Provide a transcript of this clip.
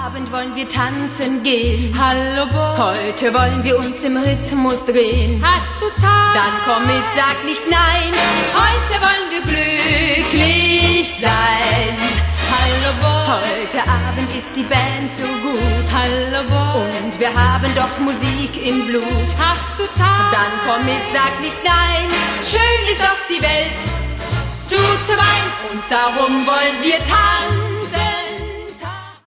Abend wollen wir tanzen gehen. Hallo Boy, Heute wollen wir uns im Rhythmus drehen. hast du Zeit? Dann komm mit, sag nicht nein. Heute wollen wir glücklich sein. Hallo Boy, Heute Abend ist die Band so gut. hallo Boy, Und wir haben doch Musik im Blut. hast du Zeit? Dann komm mit, sag nicht nein. Schön ist doch die Welt zu zweit. Und darum wollen wir tanzen.